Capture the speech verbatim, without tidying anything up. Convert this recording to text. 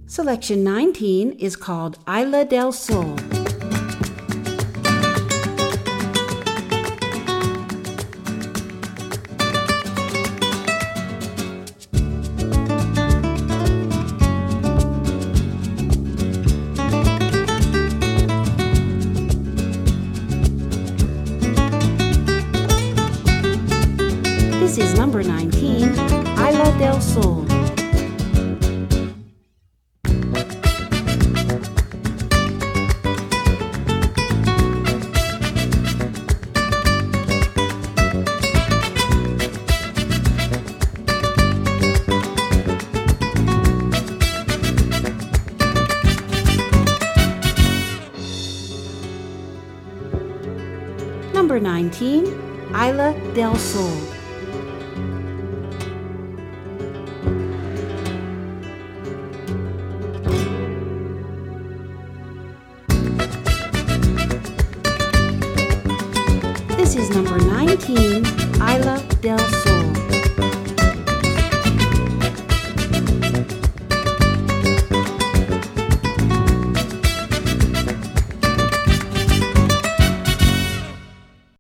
Selection nineteen is called Isla del Sol. This is number nineteen, Isla del Sol. Number nineteen, Isla del Sol. This is number nineteen, Isla